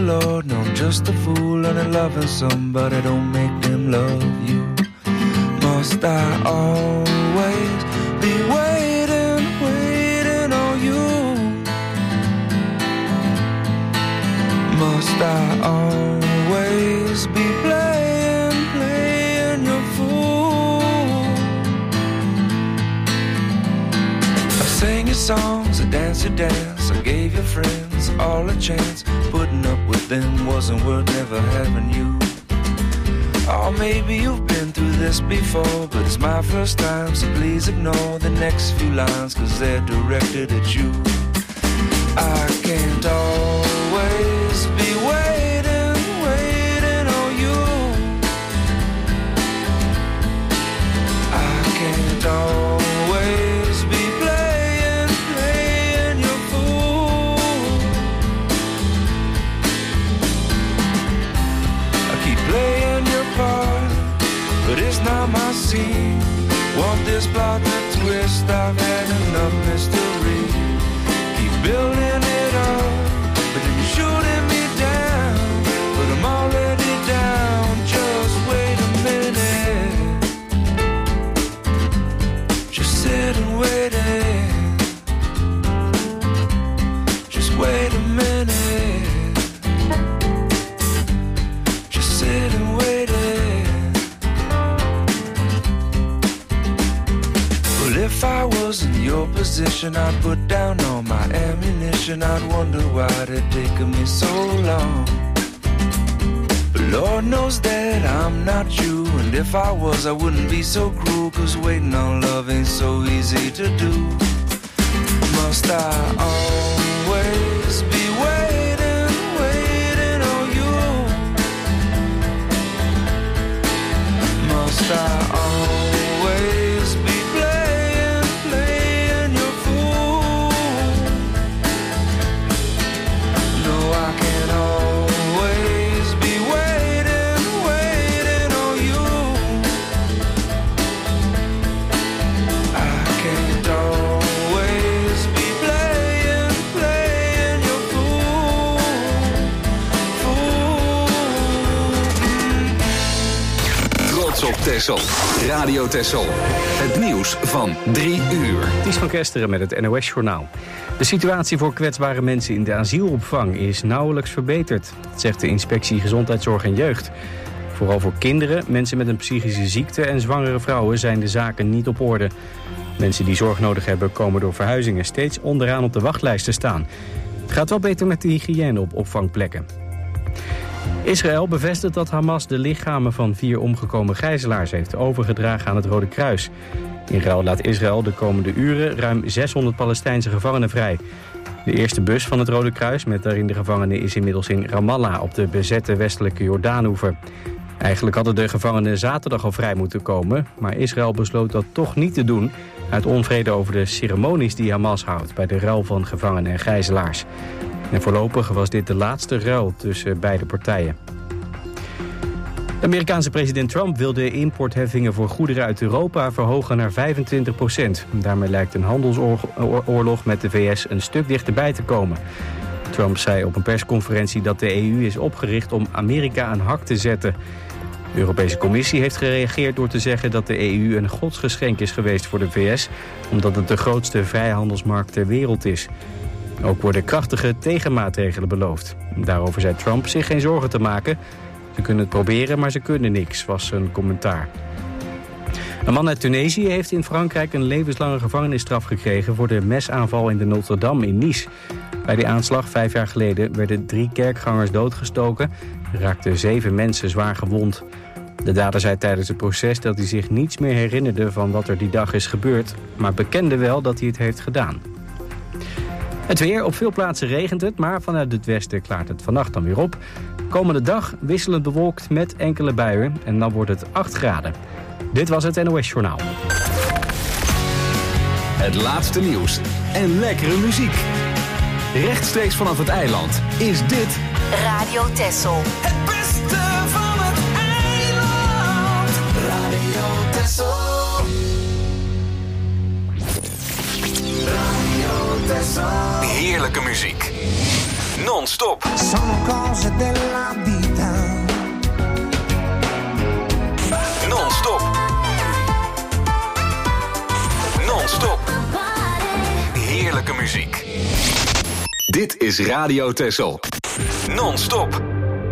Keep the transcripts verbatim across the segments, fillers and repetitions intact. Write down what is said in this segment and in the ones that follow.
Lord, no, I'm just a fool and I'm loving somebody, don't make them love you. Must I always be waiting, waiting on you? Must I always be playing, playing your fool? I sang your songs, I danced your dance, I gave your friends all a chance. Putting up with them wasn't worth never having you. Oh, maybe you've been through this before, but it's my first time, so please ignore the next few lines, cause they're directed at you. I can't always be waiting, waiting on you. I can't always be playing, playing your fool. I keep playing your part, but it's not my scene. Want this plot to twist, I've had enough mystery. Keep building it up, but then you're shooting me down. But I'm already down, just wait a minute. Just sit and wait it. Just wait a minute. Just sit and wait it. Well, if I was in your position, I'd put down all my ammunition. I'd wonder why it taken me so long. But Lord knows that I'm not you, and if I was, I wouldn't be so cruel, cause waiting on love ain't so easy to do. Must I always be waiting, waiting on you? Must I always be playing, playing your fool? No, I can't always be waiting, waiting on you. I can't always be playing, playing your fool, fool. Trots op Texel. Radio Texel. Het nieuws van drie uur. Ties van Kesteren met het N O S-journaal. De situatie voor kwetsbare mensen in de asielopvang is nauwelijks verbeterd. Dat zegt de Inspectie Gezondheidszorg en Jeugd. Vooral voor kinderen, mensen met een psychische ziekte en zwangere vrouwen zijn de zaken niet op orde. Mensen die zorg nodig hebben komen door verhuizingen steeds onderaan op de wachtlijst te staan. Het gaat wel beter met de hygiëne op opvangplekken. Israël bevestigt dat Hamas de lichamen van vier omgekomen gijzelaars heeft overgedragen aan het Rode Kruis. In ruil laat Israël de komende uren ruim zeshonderd Palestijnse gevangenen vrij. De eerste bus van het Rode Kruis met daarin de gevangenen is inmiddels in Ramallah op de bezette westelijke Jordaanoever. Eigenlijk hadden de gevangenen zaterdag al vrij moeten komen, maar Israël besloot dat toch niet te doen uit onvrede over de ceremonies die Hamas houdt bij de ruil van gevangenen en gijzelaars. En voorlopig was dit de laatste ruil tussen beide partijen. De Amerikaanse president Trump wil de importheffingen voor goederen uit Europa verhogen naar vijfentwintig procent. Daarmee lijkt een handelsoorlog met de V S een stuk dichterbij te komen. Trump zei op een persconferentie dat de E U is opgericht om Amerika aan hak te zetten. De Europese Commissie heeft gereageerd door te zeggen dat de E U een godsgeschenk is geweest voor de V S, omdat het de grootste vrijhandelsmarkt ter wereld is. Ook worden krachtige tegenmaatregelen beloofd. Daarover zei Trump zich geen zorgen te maken. Ze kunnen het proberen, maar ze kunnen niks, was zijn commentaar. Een man uit Tunesië heeft in Frankrijk een levenslange gevangenisstraf gekregen voor de mesaanval in de Notre-Dame in Nice. Bij die aanslag vijf jaar geleden werden drie kerkgangers doodgestoken. Er raakten zeven mensen zwaar gewond. De dader zei tijdens het proces dat hij zich niets meer herinnerde van wat er die dag is gebeurd, maar bekende wel dat hij het heeft gedaan. Het weer, op veel plaatsen regent het, maar vanuit het westen klaart het vannacht dan weer op. Komende dag wisselend bewolkt met enkele buien en dan wordt het acht graden. Dit was het N O S-journaal. Het laatste nieuws en lekkere muziek. Rechtstreeks vanaf het eiland is dit Radio Texel. Het beste van het eiland. Radio Texel. Radio Texel. heerlijke muziek. Non-stop. Sono cose della vita. Non-stop. Non-stop. Heerlijke muziek. Dit is Radio Texel. Non-stop.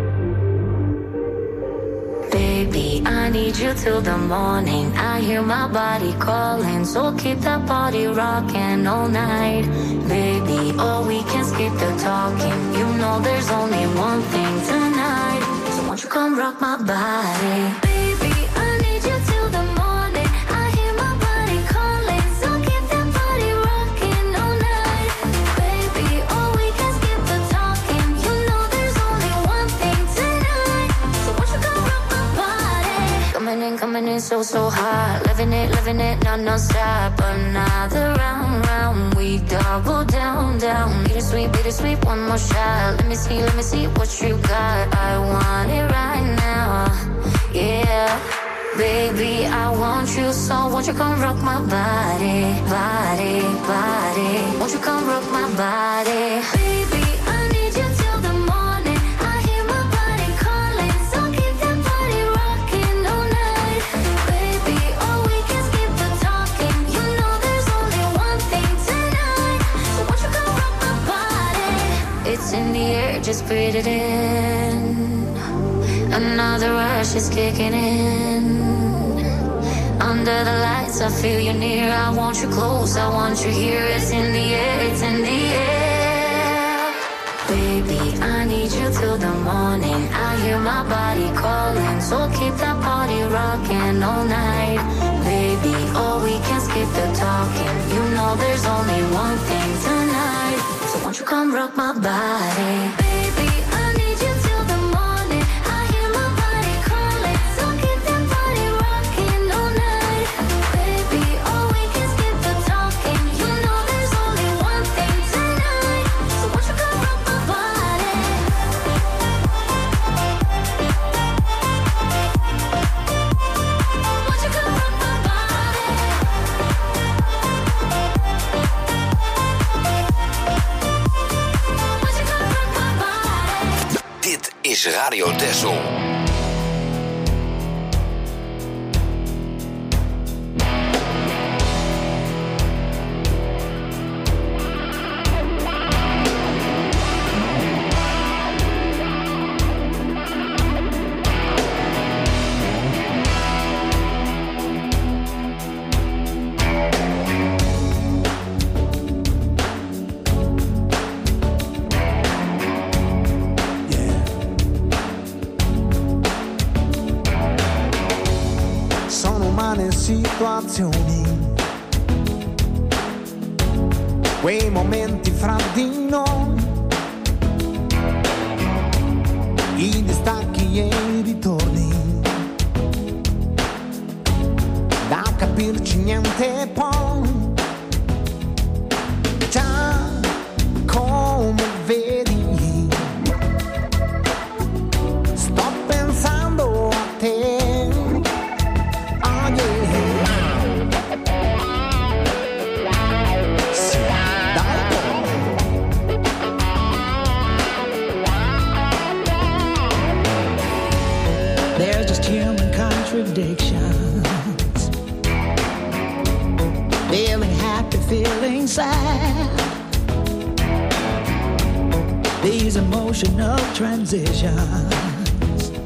Baby, I need you till the morning. I hear my body calling, so keep that body rocking all night. Baby, oh, we can skip the talking. You know there's only one thing tonight. So won't you come rock my body? Baby, I need you till the morning. I hear my body calling, so keep that body rocking all night. Baby, oh, we can skip the talking. You know there's only one thing tonight. So won't you come rock my body? Coming in, coming in so, so hot. Living it, living it, non, non-stop. Another round, round. We double down, down. Bittersweet, bittersweet, one more shot. Let me see, let me see what you got. I want it right now. Yeah. Baby, I want you so. Won't you come rock my body, body, body? Won't you come rock my body? Baby, I need you till the morning. I hear my body calling, so keep that body rocking all night. Baby, oh, we can skip the talking. You know there's only one thing tonight. So won't you come rock my body? It's in the air, just breathe it in. Another rush is kicking in. Under the lights, I feel you near. I want you close, I want you here. It's in the air, it's in the air. Baby, I need you till the morning. I hear my body calling, so keep that body rocking all night. Baby, oh, we can skip the talking. You know there's only one thing tonight. So won't you come rock my body? Baby, I need you till the morning. I hear my body calling, so keep that body rocking all night. Baby, oh, we can skip the talking. You know there's only one thing tonight. So won't you come rock my body? Won't you come rock my body? Won't you come rock my body? Dit is Radio Texel. Sono umane situazioni, quei momenti fra di noi, i distacchi e i ritorni, da capirci niente poi, già come vedi, sto pensando a te. There's just human contradictions. Feeling happy, feeling sad. These emotional transitions.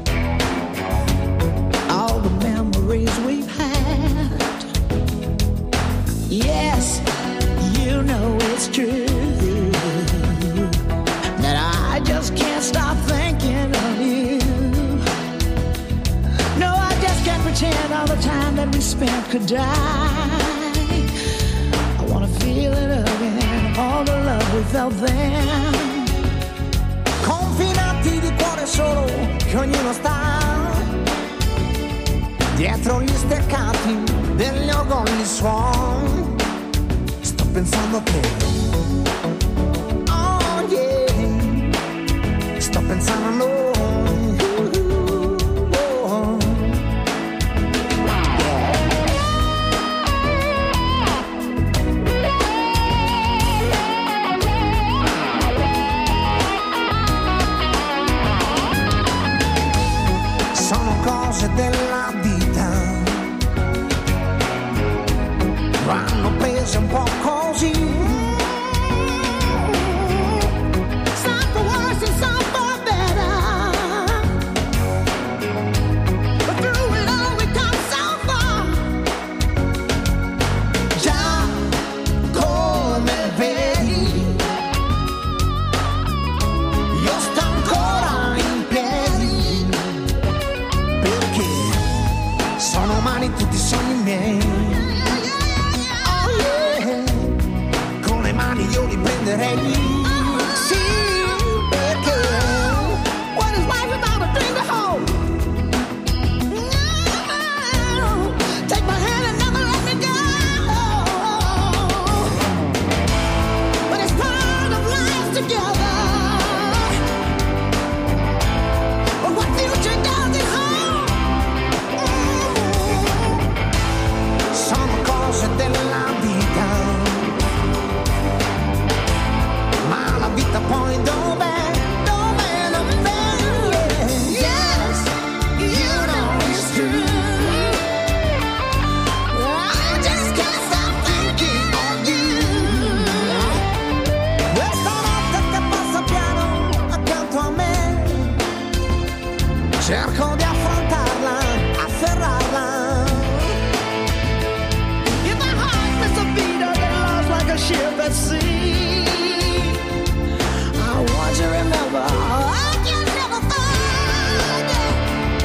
All the memories we've had. Yes, you know it's true that I just can't stop thinking of you. No, I just can't pretend all the time that we spent could die. I wanna feel it again, all the love we felt then. Confinati di cuore solo, che ognuno sta dietro gli steccati degli orgogli suoni. Sto pensando a te. Oh yeah, sto pensando a noi. cose della vita vanno prese un po' così. Some for worse and some for better, but through it all we come so far. Già come vedi io sto ancora in piedi, perché sono umani tutti i sogni miei. Oh yeah, con le mani io li prenderei. Sì, perché what is life without a thing to hold? No, take my hand and never let me go. But it's part of life together. But what future does it hold? Mm. Sono cose della vita, ma la vita poi dov'è? Dov'è? Dov'è? Yes, you know it's true. I just can't stop thinking of you. Questa notte che passa piano accanto a me, cerco di affrontarla, afferrarla. If my heart missed a beat, I get lost like a ship at sea. I want you to remember, I can never find it.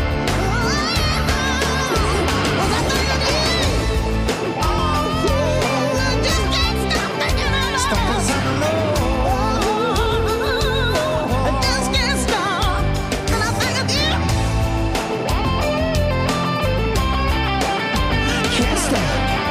Was I thinking? Oh, I just can't stop thinking of you. Stop pensando, I just can't stop. And I think of you. Can't stop.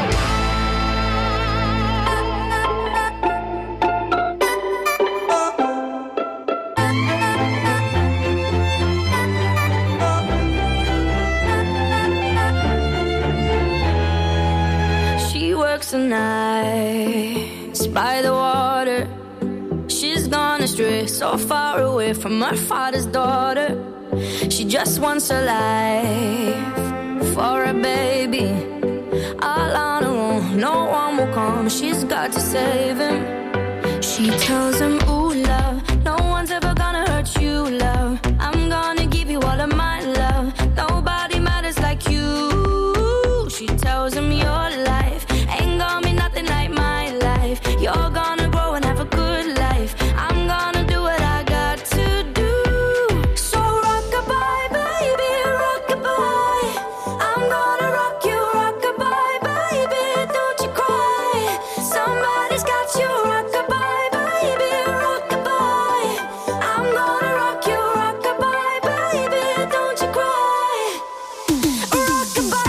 She works the nights by the water. She's gone astray, so far away from her father's daughter. She just wants a life for a baby. All on her own, no one will come. She's got to save him. She tells him, ooh, love, no one's ever gonna hurt you, love. I'm gonna give you all of my love. Nobody matters like you. She tells him your life ain't gonna be nothing like my life. You're gonna grow and have a good life. I'm gonna do what I got to do. So rock-a-bye, baby, rock-a-bye. I'm gonna rock you, rock-a-bye, baby, don't you cry. Somebody's got you, rock-a-bye, baby, rock-a-bye. I'm gonna rock you, rock-a-bye, baby, don't you cry. Rock-a-bye.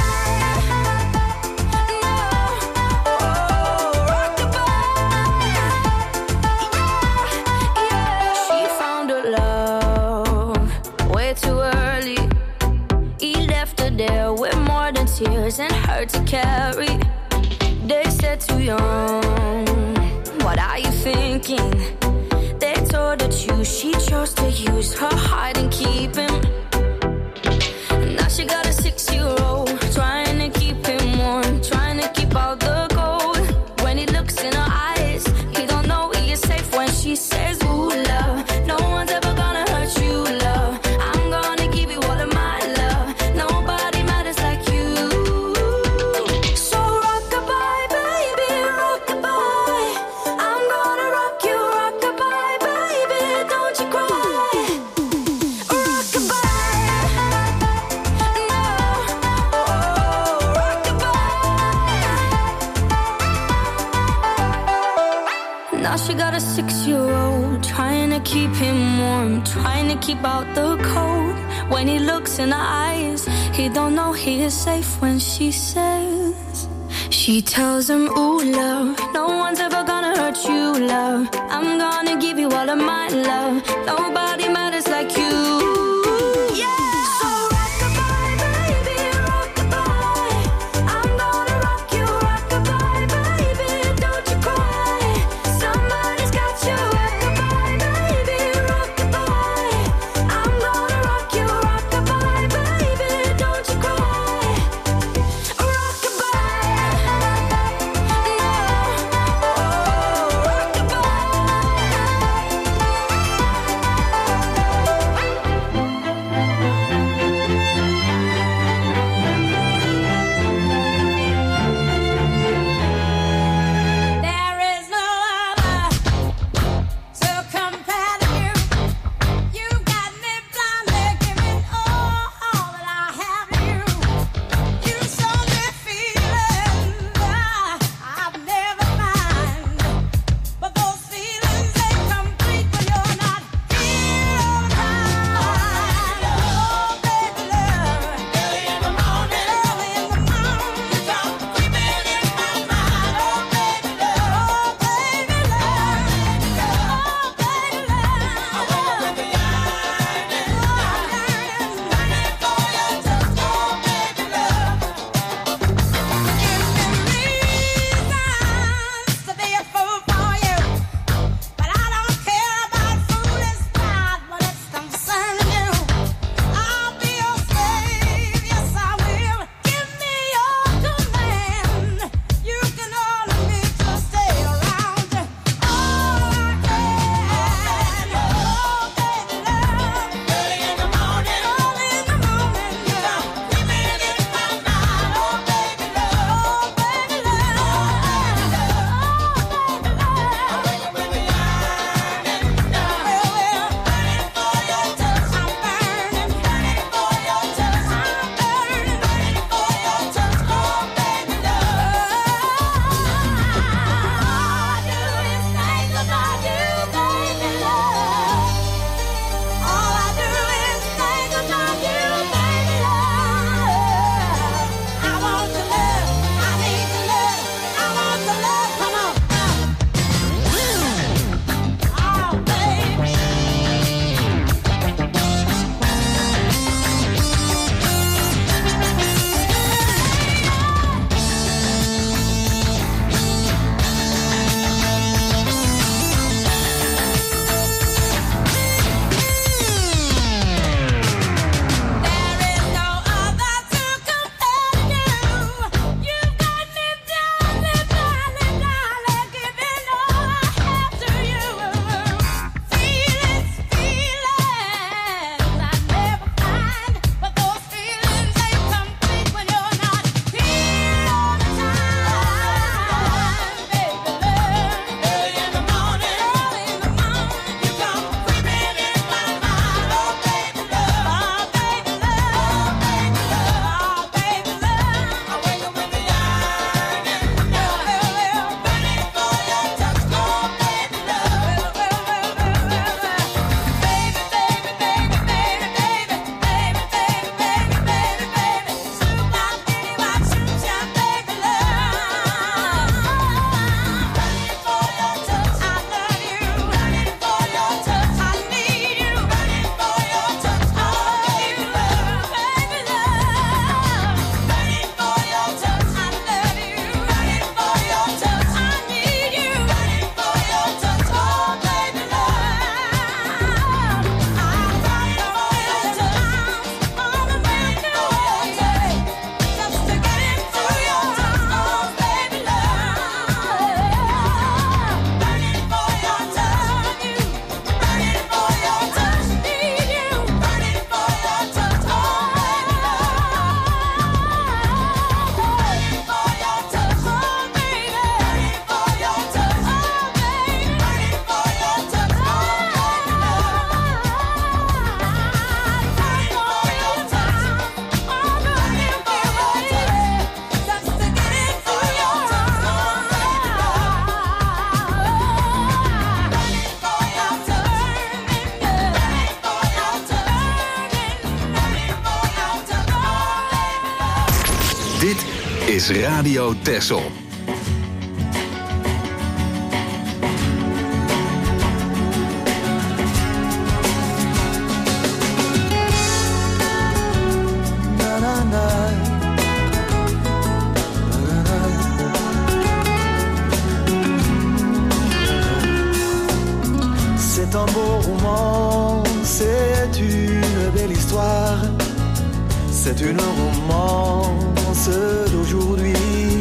She found her love way too early. He left her there with more than tears and hurt to carry. They said too young, what are you thinking? They told her to, she chose to use her heart and keep him. Now she got a six-year-old, trying to keep him warm, trying to keep out the cold. When he looks in her eyes, he don't know he is safe when she says, ooh, love, no one's ever gonna hurt you, love. I'm gonna give you all of my love. Nobody matters like you. So rock-a-bye, baby, rock-a-bye. I'm gonna rock you, rock-a-bye, baby, don't you cry. Rock-a-bye. Now she got a six-year-old, trying to keep him warm, trying to keep out the cold. When he looks in her eyes, he don't know he is safe when she says. She tells him, ooh, love, no one's ever gonna hurt you, love. I'm gonna give you all of my love. Nobody matters like you. Baby, Dit is Radio Texel. C'est un beau roman, c'est une belle histoire, c'est une romance d'aujourd'hui.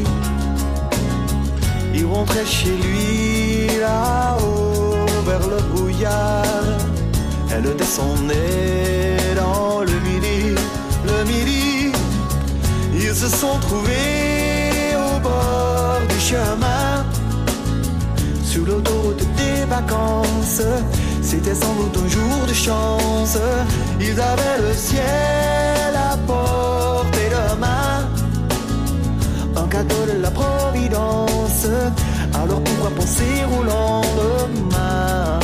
Il rentrait chez lui là-haut vers le brouillard, elle descendait dans le midi, le midi. Ils se sont trouvés au bord du chemin, sur l'autoroute des vacances. C'était sans doute un jour de chance. Ils avaient le ciel à portée de main, un cadeau de la Providence. Alors pourquoi penser au lendemain?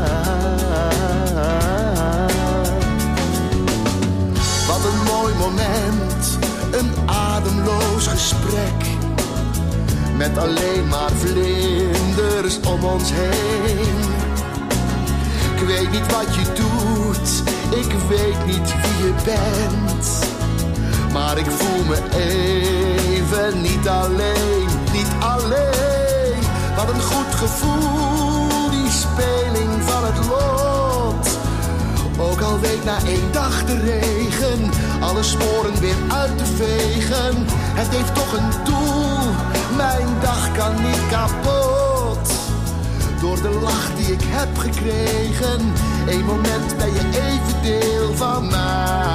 Wat een mooi moment, een ademloos gesprek, met alleen maar vlinders om ons heen. Ik weet niet wat je doet, ik weet niet wie je bent, maar ik voel me even niet alleen, niet alleen. Wat een goed gevoel, die speling van het lot. Ook al week na één dag de regen alle sporen weer uit te vegen. Het heeft toch een doel, mijn dag kan niet kapot. Door de lach die ik heb gekregen, één moment ben je even deel van mij.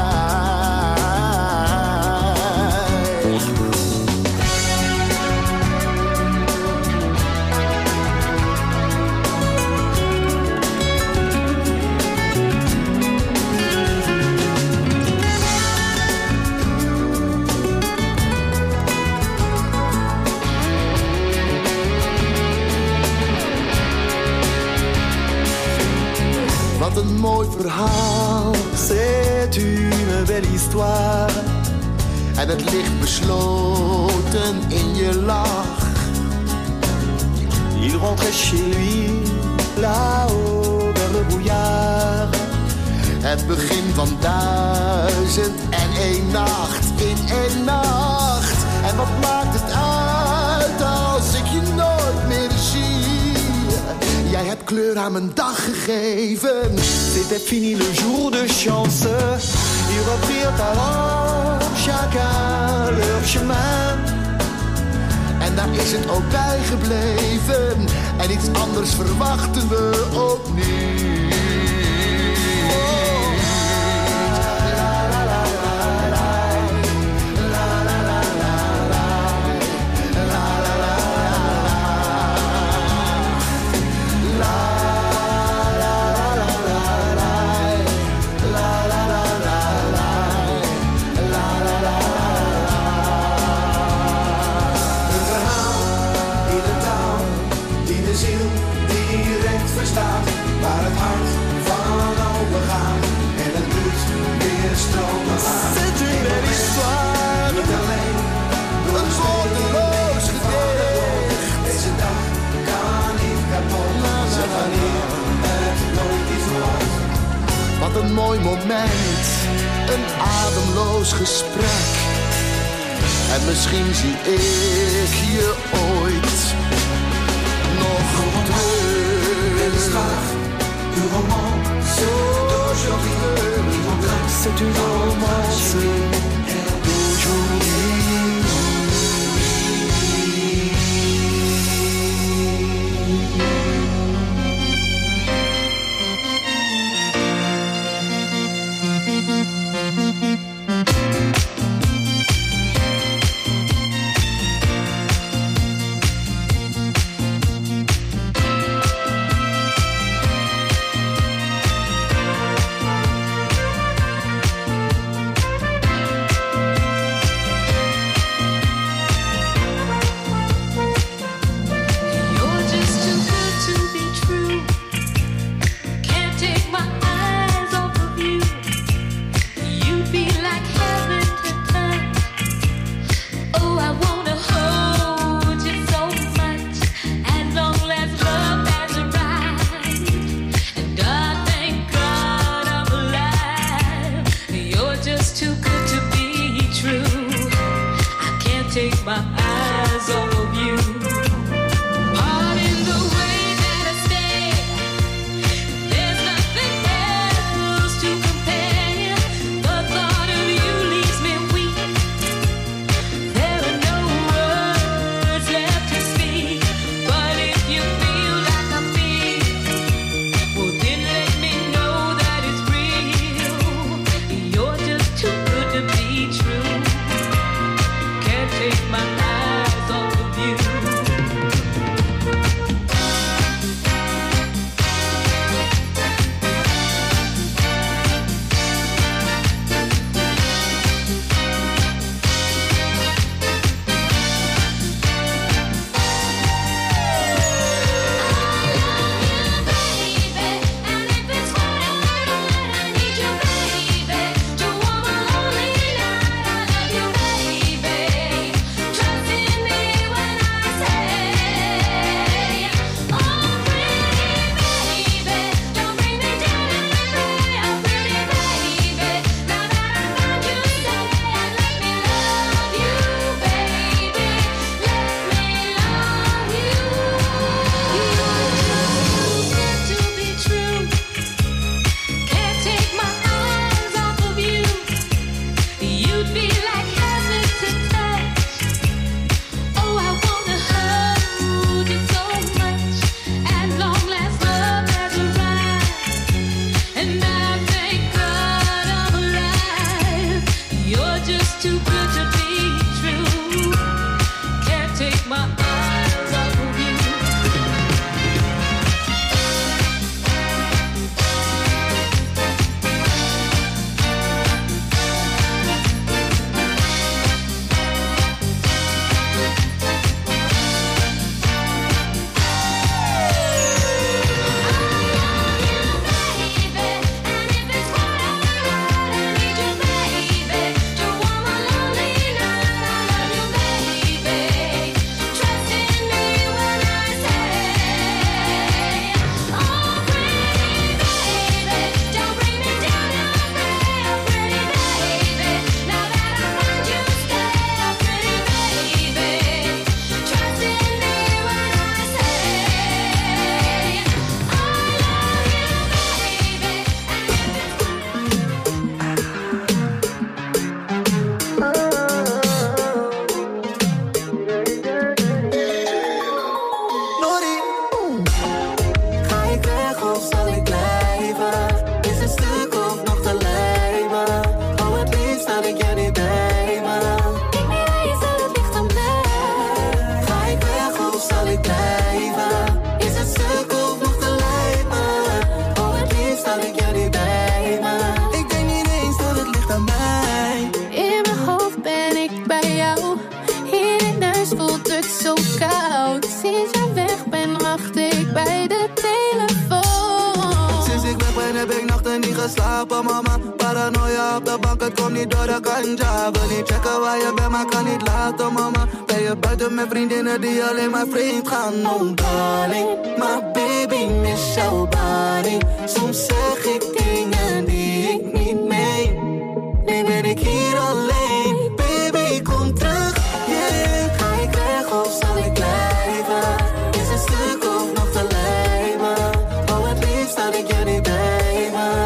Wat een mooi verhaal, c'est une belle histoire. En het ligt besloten in je lach. Il rentrait chez lui, là-haut vers le brouillard. Het begin van duizend en één nacht, in één nacht. En wat maakt het uit als ik je nooit meer zie? Jij hebt kleur aan mijn dag gegeven. C'était fini le jour de chance. Ils reprirent alors chacun leur chemin. En daar is het ook bij gebleven. En iets anders verwachten we ook niet. Wat een mooi moment, een ademloos gesprek. En misschien zie ik je ooit nog terug. C'est une romance d'aujourd'hui. take my eyes off of you. Pardon the way that I stay. There's nothing else to compare. The thought of you leaves me weak. There are no words left to speak. But if you feel like I feel, well then let me know that it's real. You're just too good to be true. Can't take my eyes off of you. Slapen mama, paranoia op de bank, het komt niet door de ganja. Wil niet checken waar je bent, maar kan niet laten mama. Ben je buiten met vriendinnen die alleen maar vreemd gaan. Oh darling, my baby miss jouw body. Soms zeg ik dingen die ik niet meen. Nu ben ik hier alleen, baby kom terug. Yeah. Ga ik weg of zal ik blijven? Is het stuk of nog te lijmen? Oh het liefst had ik je niet bij me.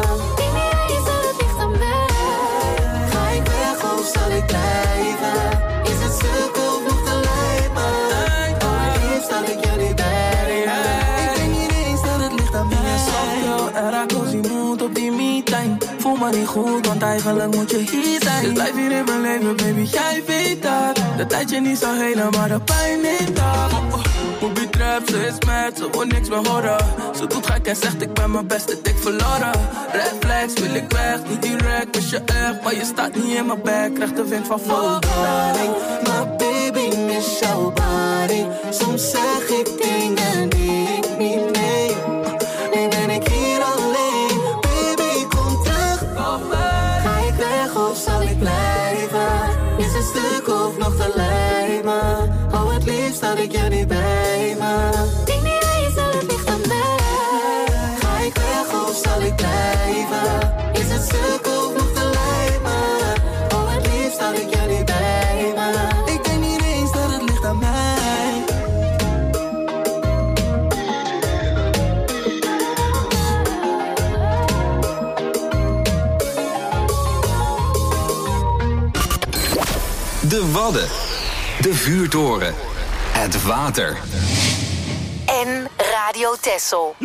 Zal ik blijven? Is het stuk of nog te lijmen? Oh, het liefst had ik je niet bij me. Ik denk niet eens dat het ligt aan mij. En raak als iemand op die me-time. Voel me niet goed, want eigenlijk moet je hier zijn. Dus blijf hier in mijn leven, baby, jij weet dat. De tijdje niet zo helen, maar de pijn neemt af. Oh, oh. Bobby trap, ze is mad, ze wil niks meer horen. Ze doet gek en zegt ik ben mijn beste dik verloren. Red flags wil ik weg, niet direct, mis je echt. Maar je staat niet in mijn bek, krijgt de wind van vol. Darling, my baby miss jouw body. Soms zeg ik dingen die ik niet meen. Nu ben ik hier alleen, baby kom terug. Ga ik weg of zal ik blijven? Is het stuk of nog te lijmen? Oh het liefst had ik je niet bij me. Denk niet eens dat het ligt aan mij. Ga ik weg of zal ik blijven? Is het stuk of nog te lijmen? Oh het liefst had ik je niet bij me. Ik denk niet eens De Wadden. De vuurtoren. Het water. En Radio Texel.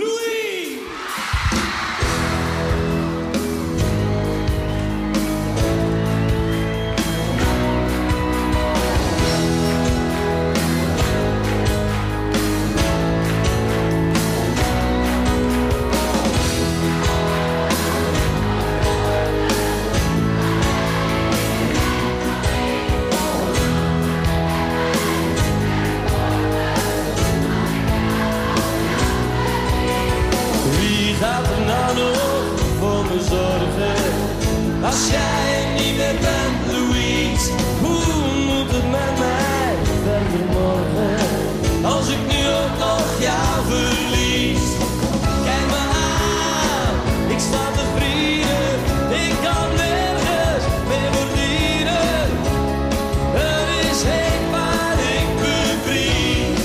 Als jij er niet meer bent, Louise, hoe moet het met mij verder morgen? Als ik nu ook nog jou verlies. Kijk me aan, ik sta te vrienden, ik kan nergens meer verdienen. Er is heen waar ik bevries.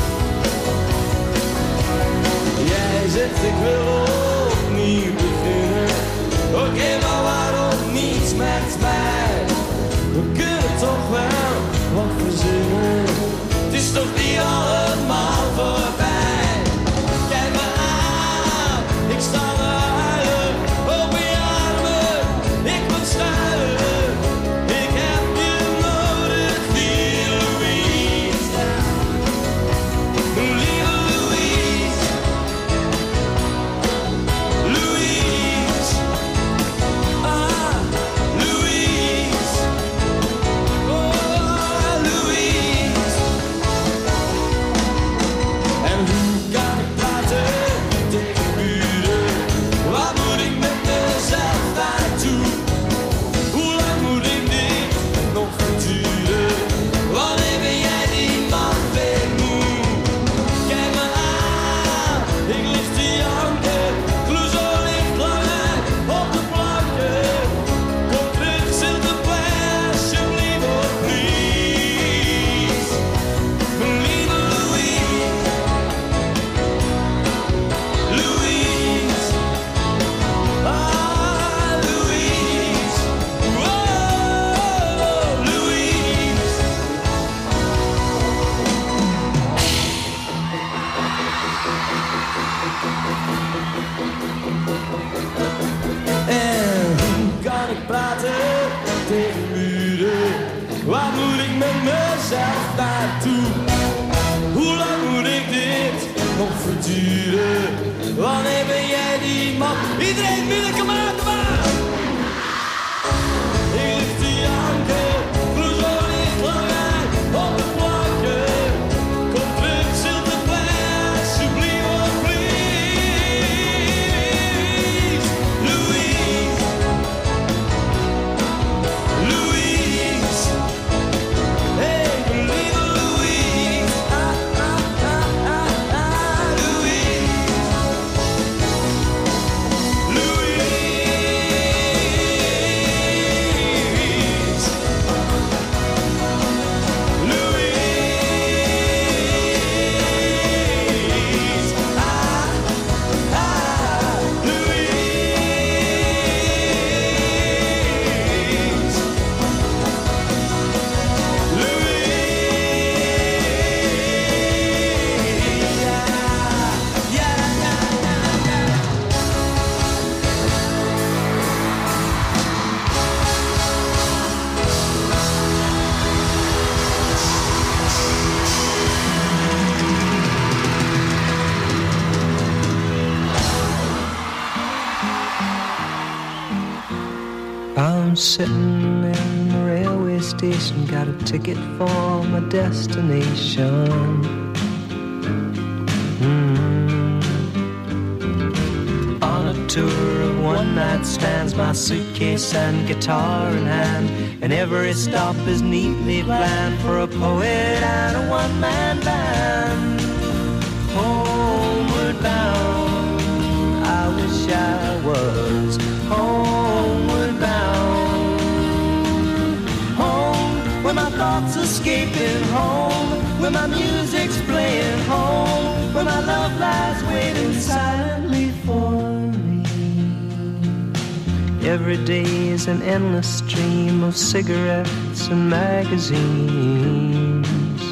Jij zegt ik wil opnieuw beginnen. Oké, okay, maar waarom niets met mij? We kunnen toch wel wat verzinnen. Het is toch niet allemaal voorbij. Kijk me aan, ik sta te huilen. Open je armen, ik moet schuilen. Ik heb je nodig, die Louise. Lieve Louise. Louise. Ah, Louise. Oh, Louise. En hoe kan ik praten tegen buren? Wat moet ik met mezelf naartoe? Hoe lang moet ik dit nog verduren? Wanneer ben jij die man weer moe? Kijk me aan, ik lig te janken. Clouseau ligt lang uit op de planken. Kom terug, Sinterklaas, alsjeblieft, oh please. Mijn lieve Louise. Louise. Ah, Louise. Whoa, Louise. En hoe kan ik praten tegen muren? Waar moet ik met mezelf naartoe? Hoe lang moet ik dit nog verduren? Wanneer ben jij die man? Iedereen binnen, kom aan, kom aan! Ik lig te janken, Clouseau ligt lang uit op de planken. Kom terug, Sinterklaas, alsjeblieft, oh please. Louise. Louise. Hey, mijn lieve Louise. Ah, ah, ah, ah, ah, Louise. I'm sitting in the railway station, got a ticket for my destination. Mm. On a tour of one night stands, my suitcase and guitar in hand, and every stop is neatly planned for a poet and a one-man band. Homeward bound, I wish I was homeward bound. Home, where my thoughts escaping, home, where my music's playing, home, where my love lies waiting silently for me. every day is an endless stream of cigarettes and magazines.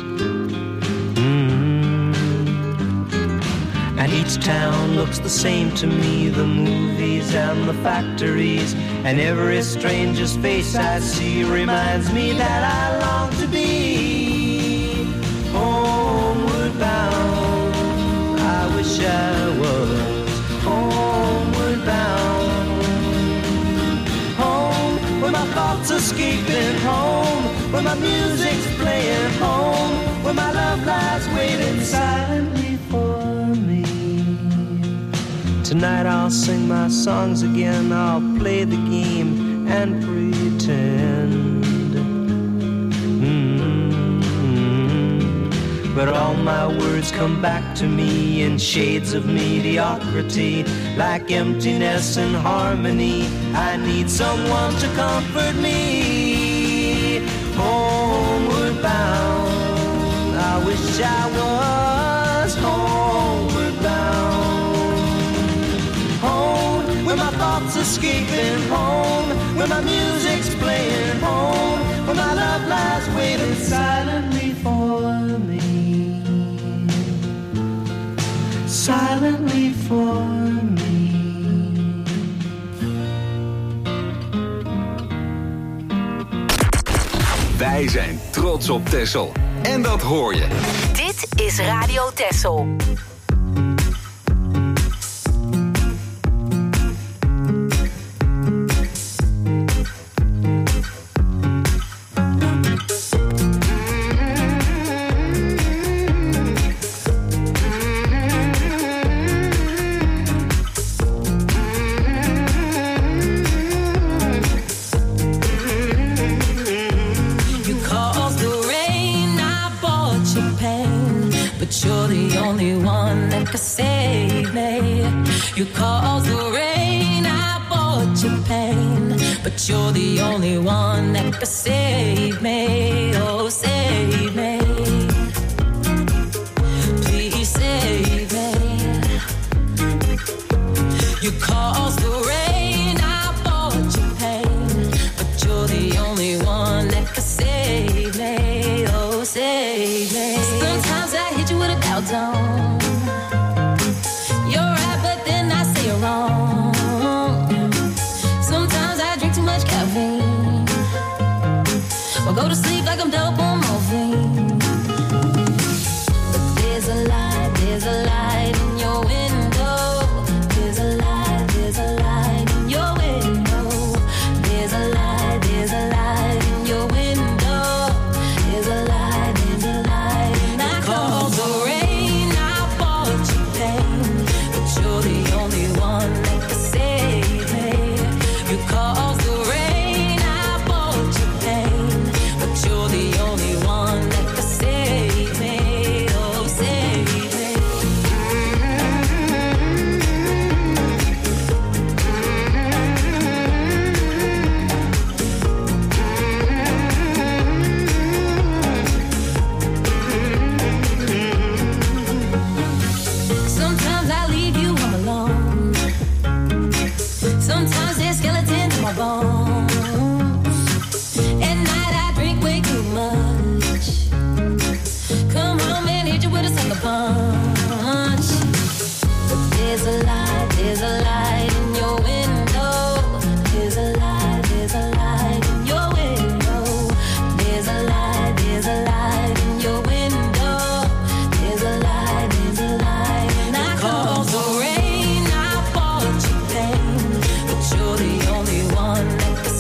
Mm. And each town looks the same to me, the movies and the factories, and every stranger's face I see reminds me that I long to be homeward bound. I wish I was homeward bound. Home, where my thoughts escaping, home, where my music's playing, home, where my love lies waiting silently for me. Tonight I'll sing my songs again, I'll play the game and pretend. Mm-hmm. But all my words come back to me in shades of mediocrity, like emptiness and harmony. I need someone to comfort me. Homeward bound, I wish I was homeward bound. Home, where my thoughts escaping, home, where my music's playing, home, where my love lies waiting silently for me. Silently for me. Wij zijn trots op Texel. En dat hoor je. Dit is Radio Texel. You caused the rain, I bought you pain, but you're the only one that could save me. Oh, save me. Please save me. You caused the rain, I bought you pain, but you're the only one that could save me. Oh, save me. Sometimes I hit you with a doubt zone. Wrong. Sometimes I drink too much caffeine, or go to sleep like I'm dope on morphine. But there's a light, there's a light in your window. There's a light, there's a light in your window. There's a light, there's a light in your window. There's a light, there's a light in my car. The rain, I bought you pain, but you're the only one that can save me. You caused the rain, I bought you pain, but you're the only one that can save me. Oh, save me. Sometimes I leave you home alone. Sometimes there's skeletons in my bones. At night I drink way too much. Come home and hit you with a sucker punch. But there's a light, there's a light in your window. There's a light, there's a light in your window. There's a light, there's a light in your window. There's a light, there's a light. And I call the rain, I bought you pain, but you're the only one that can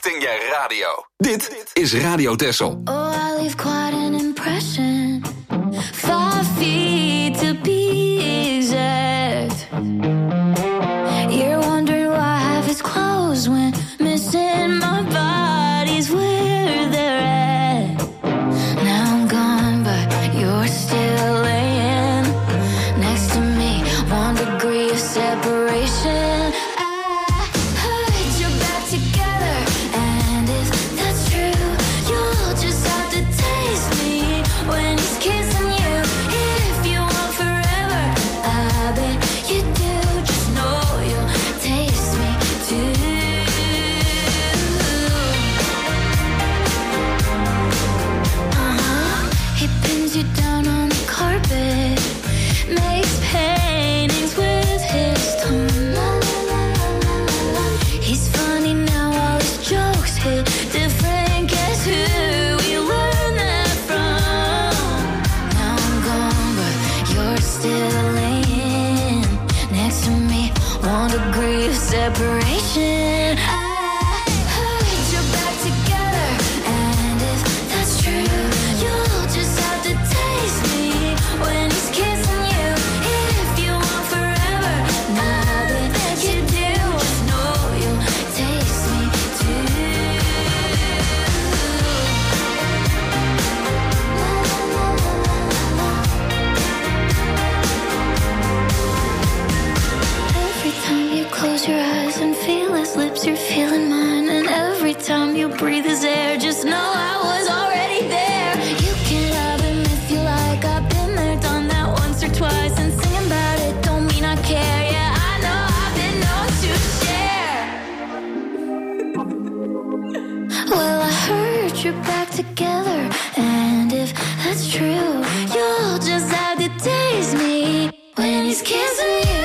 vind jij radio. Dit is Radio Texel. Oh, I leave quite an impression. Five feet to be exact. You're wondering why I have his clothes when missing my body's where they're at. Now I'm gone, but you're still laying next to me. One degree of separation. Separation. I heard you're back together, and if that's true, you'll just have to taste me when he's kissing you. If you want forever, now that you do, just know you'll taste me too. Every time you close your eyes and feel his lips, you're feeling mine. And every time you breathe his air, just know I was already there. You can love him if you like. I've been there, done that once or twice. And singing about it don't mean I care. Yeah, I know I've been known to share. Well, I heard you're back together, and if that's true, you'll just have to taste me when he's kissing you.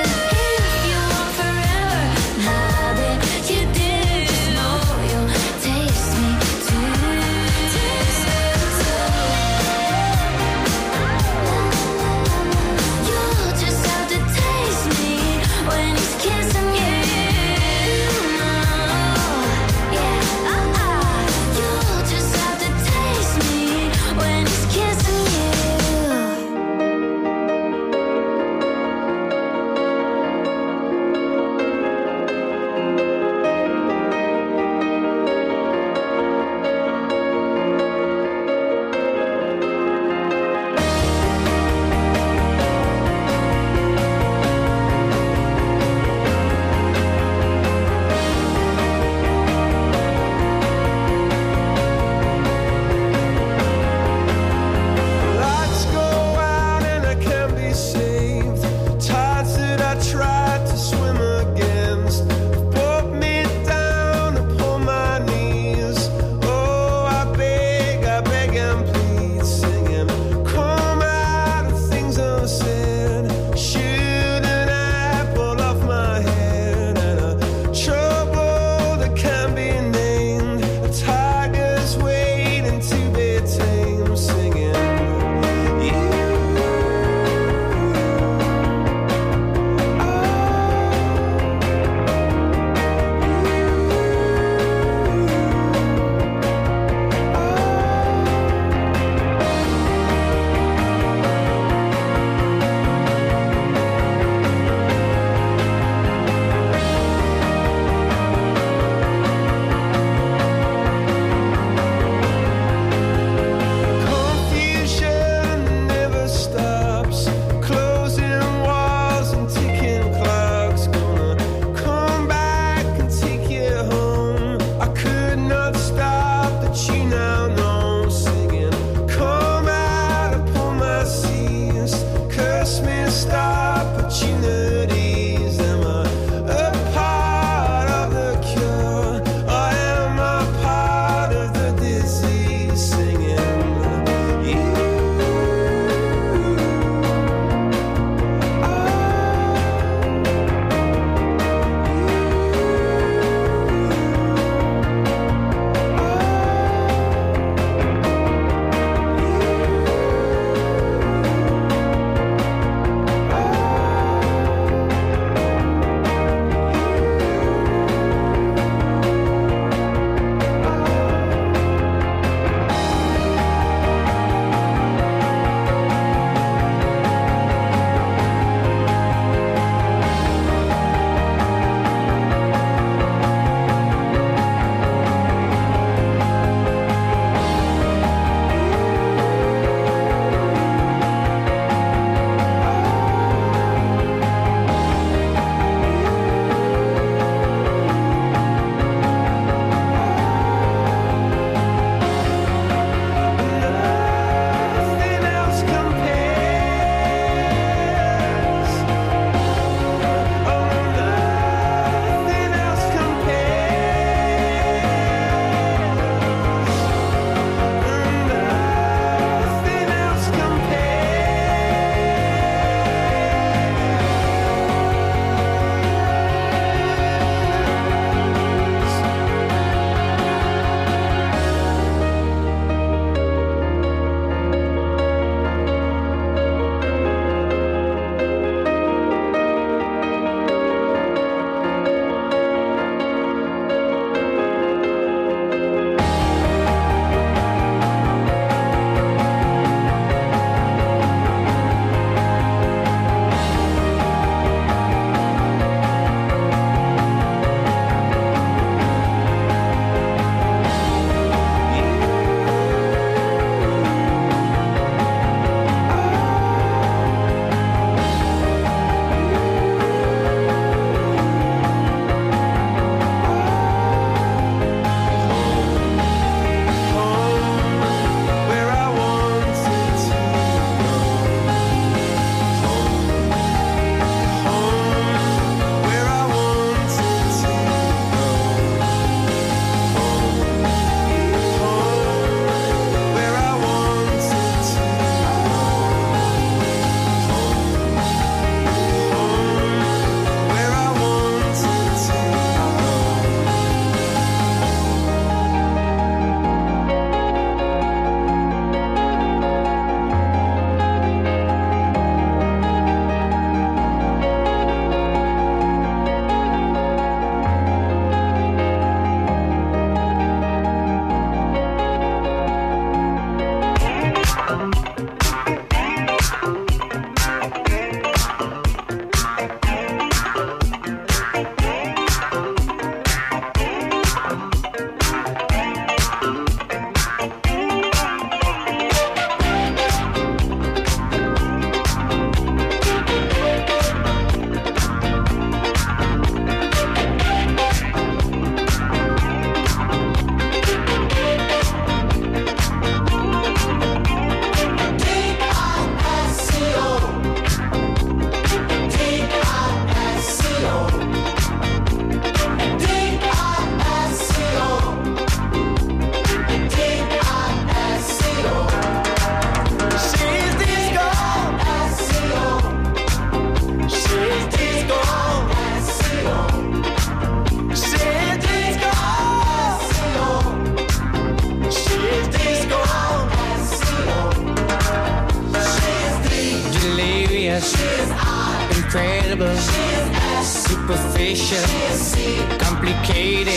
genius, incredible, superficial, complicated.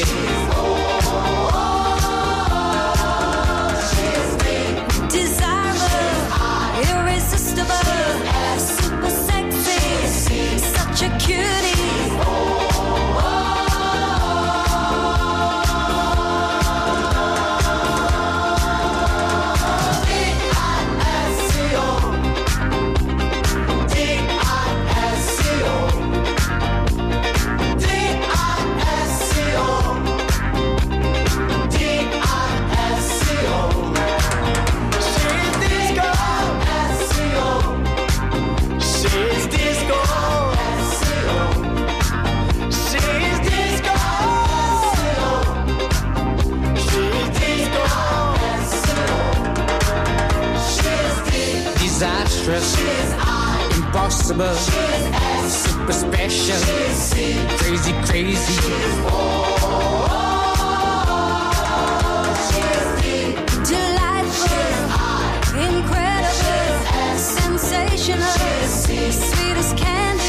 Desirable, irresistible, super sexy, such a cutie. Disastrous, impossible, super special, crazy, crazy. Delightful, incredible, sensational, sweet as candy.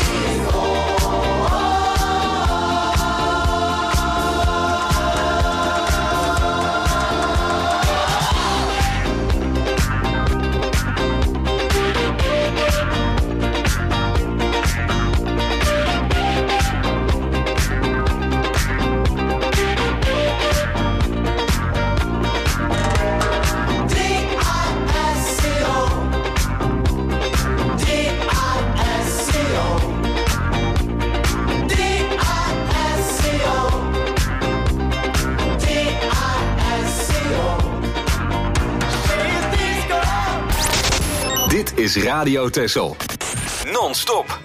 Dit is Radio Texel. Non-stop.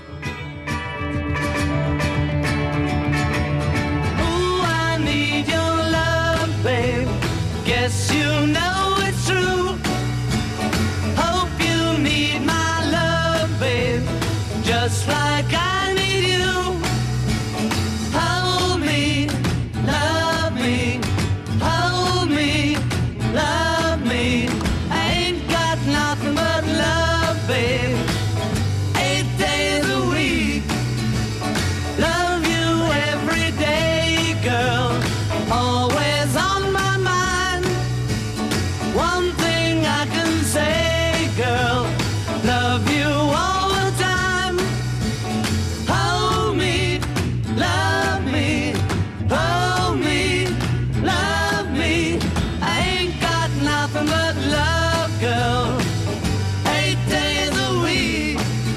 Ooh, I need your love, babe. Guess you know it's true. Hope you need my love, babe. Just like I need you. Hold me, love me. Hold me, love me. I ain't got nothing but love, babe. Eight days a week. Love you every day, girl. Always on my mind. One thing I can say, girl. Love you all the time. Hold me, love me. Hold me, love me. I ain't got nothing but love, girl. Eight days a week.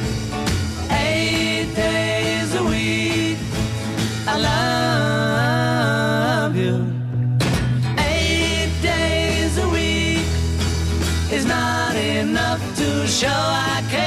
Eight days a week. I love you. Eight days a week is not enough to show I care.